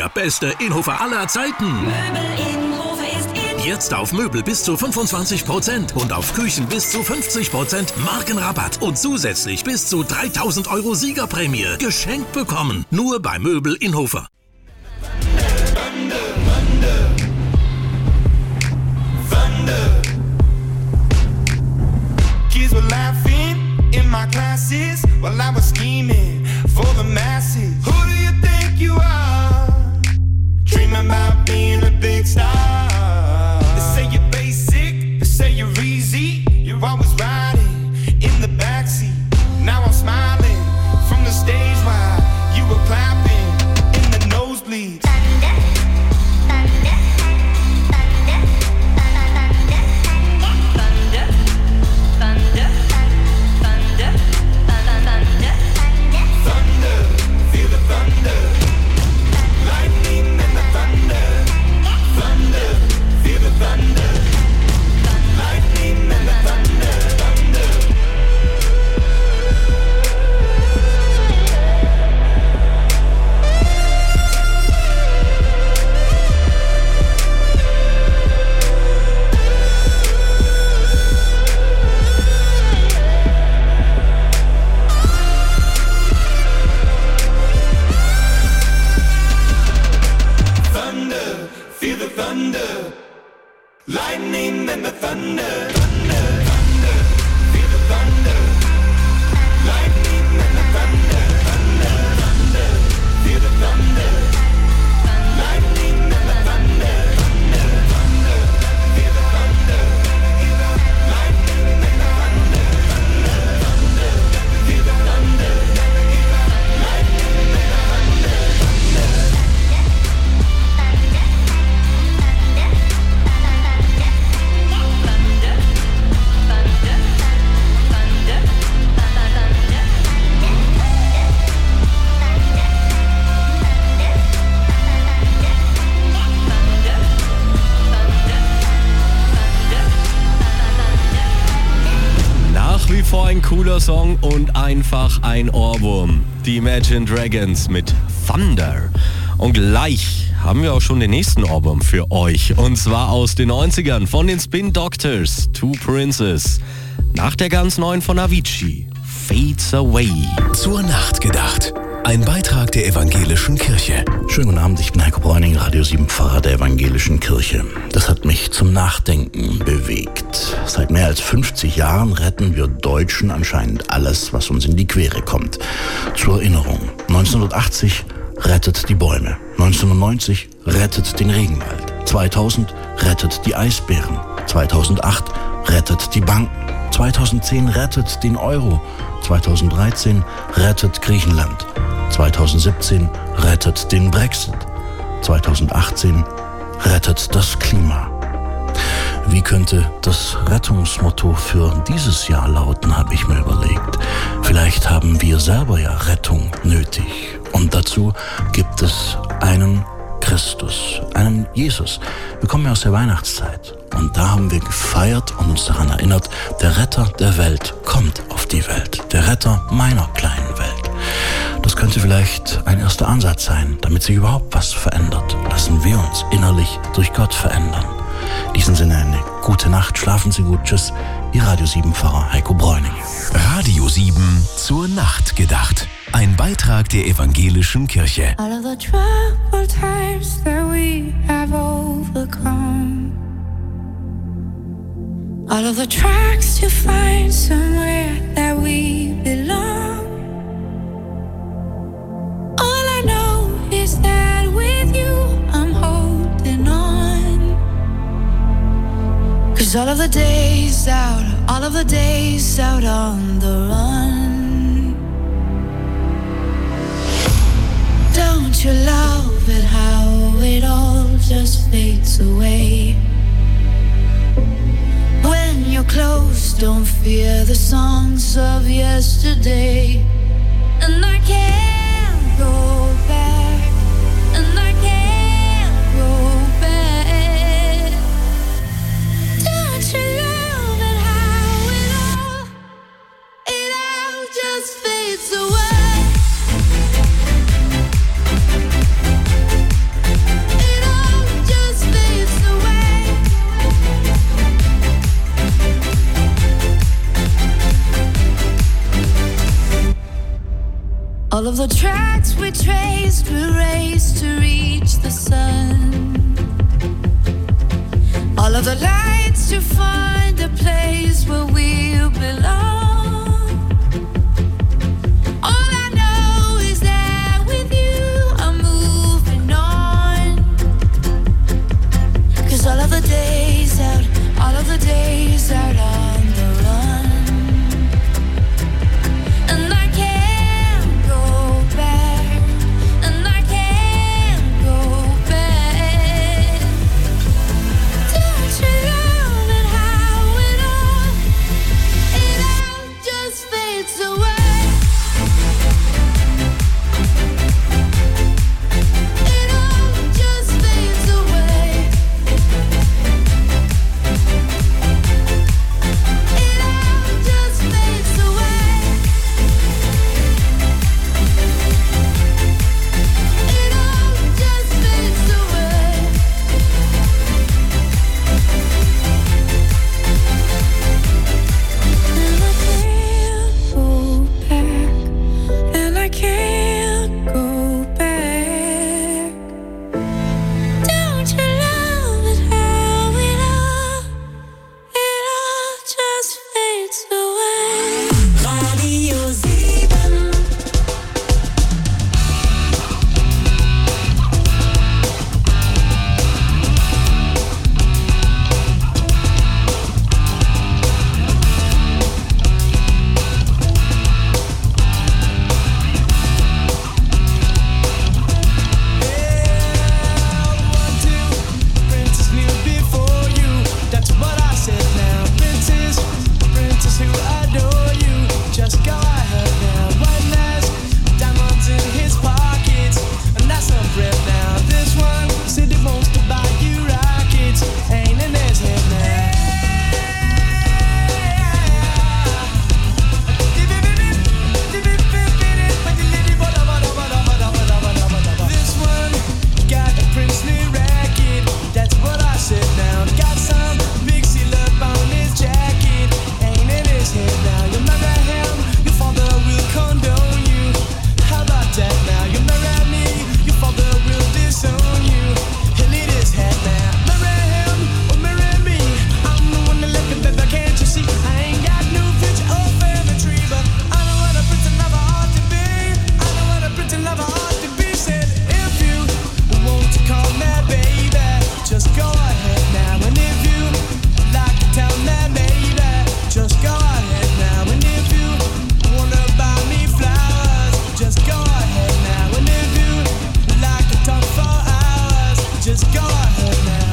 der beste Inhofer aller Zeiten. Möbel Innhofer ist in. Jetzt auf Möbel bis zu 25% und auf Küchen bis zu 50% Markenrabatt und zusätzlich bis zu 3.000 € Siegerprämie geschenkt bekommen. Nur bei Möbel Innhofer. Kids were laughing in my classes while I was scheming for the masses. Who do you think you are? Dreaming about being a big star. They say you're basic, they say you're easy. You're always riding in the backseat. Now I'm smiling from the stage while you were clapping in the nosebleeds. Lightning and the thunder, thunder, thunder, feel the thunder. Lightning and the thunder, thunder, thunder, feel the thunder. Lightning and the thunder, thunder, thunder, feel the thunder. Lightning and the thunder, thunder, thunder, feel the thunder. Lightning and the thunder, thunder. Nach wie vor ein cooler Song und einfach ein Ohrwurm. Die Imagine Dragons mit Thunder. Und gleich haben wir auch schon den nächsten Ohrwurm für euch. Und zwar aus den 90ern von den Spin Doctors, Two Princes. Nach der ganz neuen von Avicii, Fades Away. Zur Nacht gedacht. Ein Beitrag der Evangelischen Kirche. Schönen guten Abend, ich bin Heiko Bräuning, Radio 7 Pfarrer der Evangelischen Kirche. Das hat mich zum Nachdenken bewegt. Seit mehr als 50 Jahren retten wir Deutschen anscheinend alles, was uns in die Quere kommt. Zur Erinnerung, 1980 rettet die Bäume, 1990 rettet den Regenwald, 2000 rettet die Eisbären, 2008 rettet die Banken, 2010 rettet den Euro, 2013 rettet Griechenland, 2017 rettet den Brexit, 2018 rettet das Klima. Wie könnte das Rettungsmotto für dieses Jahr lauten, habe ich mir überlegt. Vielleicht haben wir selber ja Rettung nötig. Und dazu gibt es einen Christus, einen Jesus. Wir kommen ja aus der Weihnachtszeit. Und da haben wir gefeiert und uns daran erinnert, der Retter der Welt kommt auf die Welt. Der Retter meiner kleinen Welt. Das könnte vielleicht ein erster Ansatz sein, damit sich überhaupt was verändert. Lassen wir uns innerlich durch Gott verändern. In diesem Sinne eine gute Nacht, schlafen Sie gut, tschüss, Ihr Radio 7-Pfarrer Heiko Bräuning. Radio 7 zur Nacht gedacht. Ein Beitrag der Evangelischen Kirche. All of the troubled times that we have overcome, all of the tracks to find somewhere that we belong. All I know is that with you I'm holding on. 'Cause all of the days out on the run. Don't you love it how it all just fades away? When you're close, don't fear the songs of yesterday. And I can't go back, and I can't go back. Don't you love it how it all just fades away? All of the tracks we traced, we raced to reach the sun. All of the lights to find a place where we'll belong. All I know is that with you I'm moving on. 'Cause all of the days out, all of the days out on the run. And I can't go back, and I can't go back. Don't you love it how it all just fades away. It all just fades away. It all just fades away. It all just fades away. And I can't go back. Don't you love it how it all just fades away. Radio 7. Princess knew before you. That's what I said now. Princess, princess who adore you. Just go ahead now. One last diamonds in his pockets, and that's some bread now. This one said he wants to buy you rockets. Ain't in his head now. This one got a princely racket. That's what I said now. Got some big seal up on his jacket. Ain't in his head now. You marry him, your father will condone you. How about that now? You marry me, your father will disown you. He'll eat his head now. Marry him or marry me. I'm the one that left it, baby, can't you see? I ain't got no future or family tree, but I know what a prince and lover ought to be. I know what a prince and lover ought to be. Said if you want to call me baby, just go ahead now. And if you like to tell me maybe, just go ahead now. And if you wanna buy me flowers, just go ahead now. And if you like to talk for hours, just go ahead now.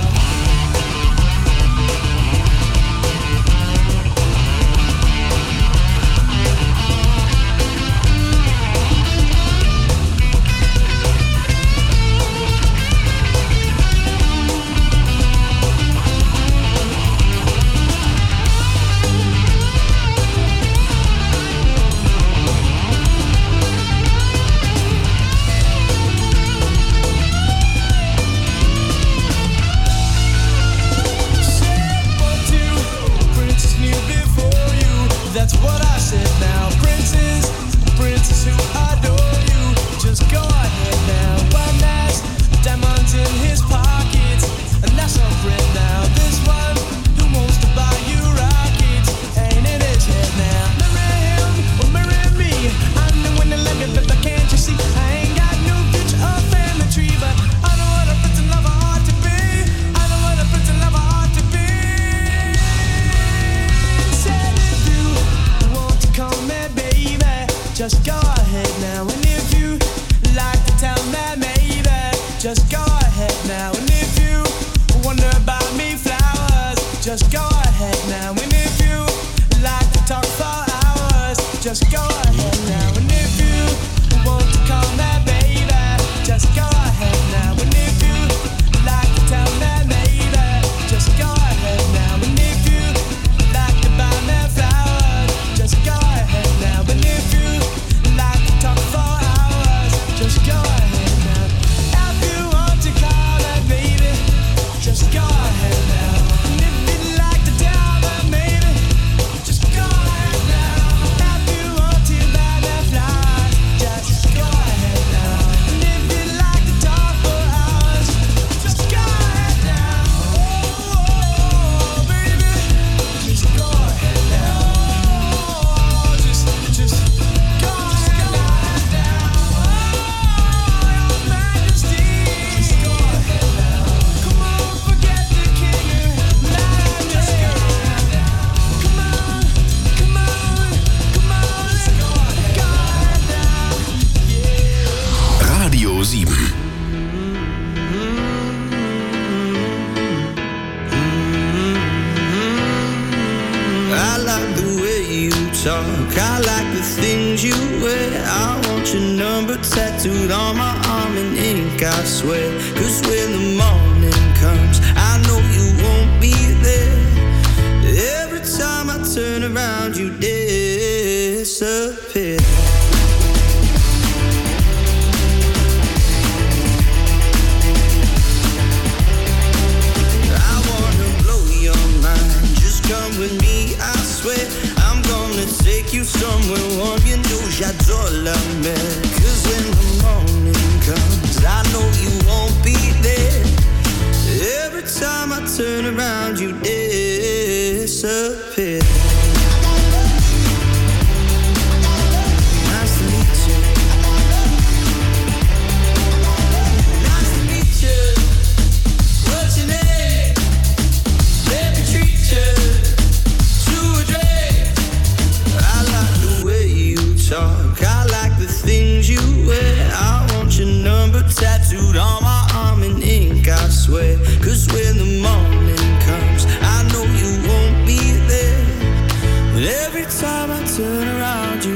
Princess knew before you. That's what I said now. Princess, princess who adore you. Just go ahead now. One last diamonds in his pockets, and that's some bread now. This one who wants to buy you rockets ain't in his head now. Marry him or marry me. I'm the one that let me, but can't you see? I ain't got no future or family tree, but I know what a prince and lover ought to be. I know what a prince and lover ought to be. Said if you want to call me baby, just go ahead now. And if you like to tell me maybe, just go ahead now. And if you wanna buy me flowers, just go ahead now. And if you like to talk for hours, just go ahead now. And if you want to call me baby, just go ahead now. And if you like to tell me maybe, just go ahead now. And if you like to buy me flowers, just go ahead now. And if you like to talk for hours, just go ahead now. If you want to call me baby, just go ahead now. And if you'd like to tell me maybe, just go ahead now. If you want to tattooed on my arm in ink, I swear. 'Cause when the morning comes, I know you won't be there. Every time I turn around, you disappear. I wanna blow your mind, just come with me, I swear. I'm gonna take you somewhere warm, you know j'adore la mer. 'Cause when the morning comes, I know you won't be there. Every time I turn around, you disappear. Nice to meet you. Nice to meet you. What's your name? Let me treat you to a drink. I like the way you talk, I like the things you wear. I want your number tattooed on my arm in ink, I swear. 'Cause when the morning comes, I know you won't be there. But every time I turn around, you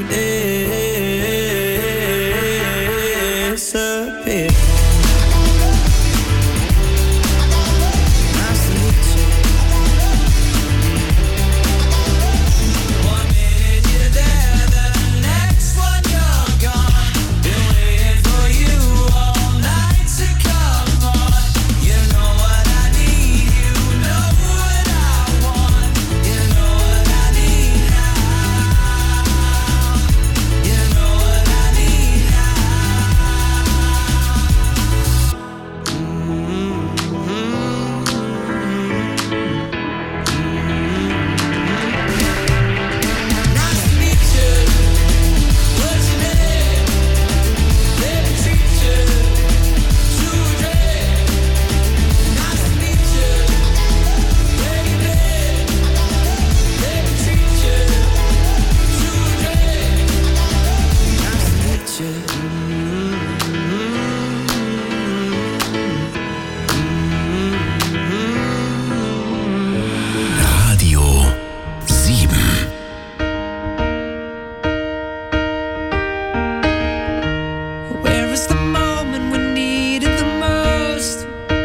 disappear. Nice to meet you. One minute you're there, the next one you're gone. Been waiting for you all night to come on. You know what I need, you know what I want. You know what I need now. You know what I need now. Nice to meet you. What's your name? Let me treat you to a drink. Nice to meet you. Where you been? Let me treat you to a drink. Nice to meet you. Radio 7. Where is the moment we need it the most?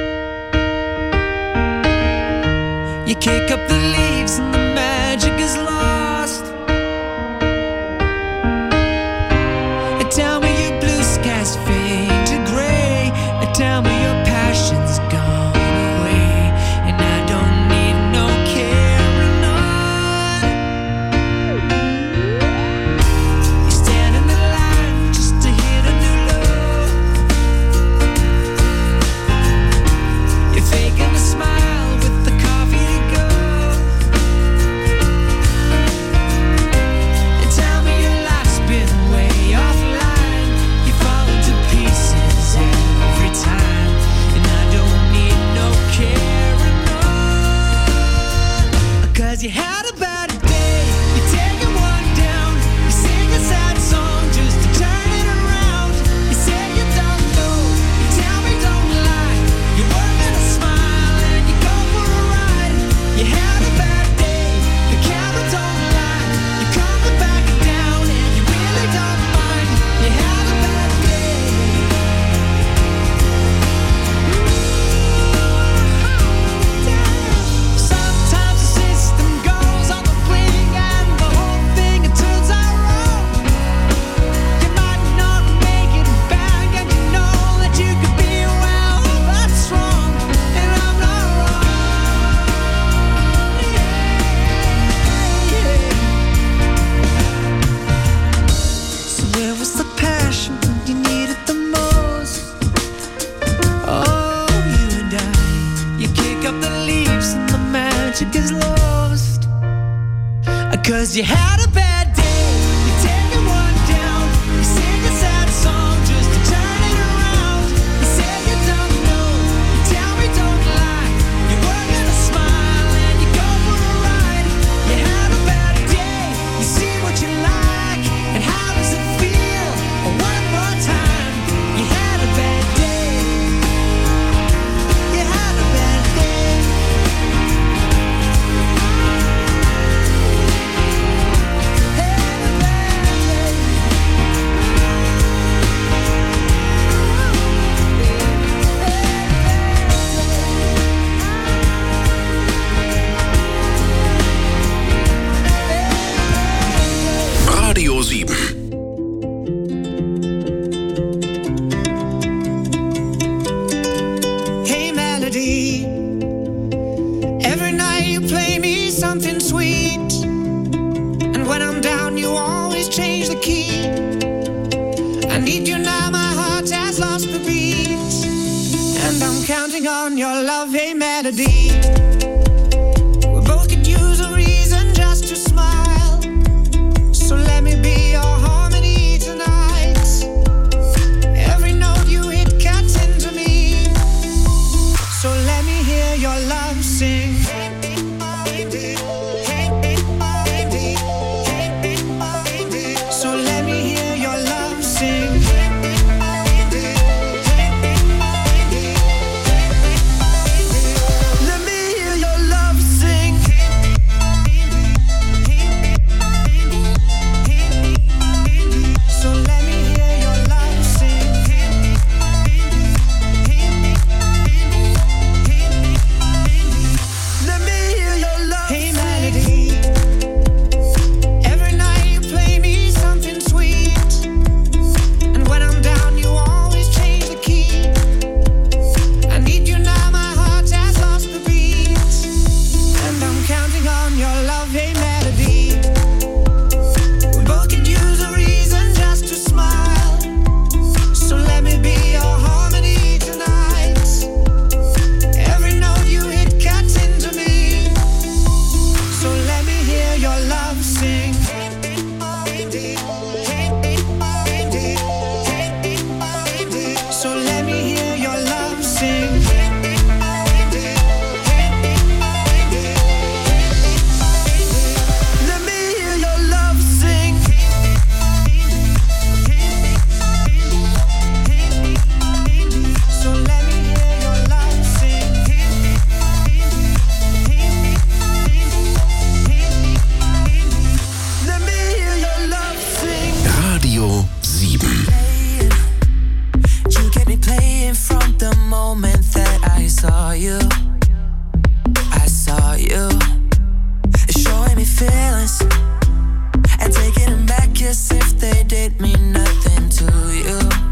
You kick up the leaves and the magic is lost. Tell me your blue skies fade to gray. Tell me your passion's gone away. And I don't need no carrying on. You stand in the line just to hit a new low. You're faking a smile with the coffee to go. And tell me your life's been way offline. You fall into pieces every time. And I don't need no carrying on. 'Cause you had a bad day. You take it one down. You sing a sad song just to turn it around. You say you don't know. You tell me don't lie. You're working a smile and you go for a ride. You had a bad day. The camera don't lie. You're coming back down and you really don't mind. You had a bad day. Sometimes the system goes on the wing and the whole thing it turns out wrong. You might not make it back and you know that you could be well, that's wrong, and I'm not wrong. So where was the passion when you needed the most? Oh, you and I, you kick up the leaves and the magic is lost. 'Cause you had a bad day, you take it one down. You sing a sad song just to turn it around. You say you don't know, you tell me don't lie. You're working a smile and you go for a ride. You had a bad day, you see what you like. And how does it feel? One more time, you had a bad day. You had a bad day. something sweet. And when I'm down, you always change the key. I need you now, my heart has lost the beat. And I'm counting on your love, hey melody. We both could use a reason just to smile. So let me be your harmony tonight. Every note you hit cuts into me. So let me hear your love sing. So let me hear your love sing. Let me hear your love sing. So let me hear your love sing. Let me hear your love hey, melody. Every night you play me something sweet. And when I'm down, you always change the key. I need you now, my heart has lost the beat. And I'm counting on your love, hey melody. We both could use a reason just to smile. So let me be your harmony tonight. Every note you hit cuts into me. So let me hear your love sing. So let me hear your love sing. Let me hear your love sing. So let me hear your love sing. Let me hear your love sing. Radio 7. You get me playing from the moment that I saw you. I saw you. Showing me feelings and taking them back as if they did mean nothing to you.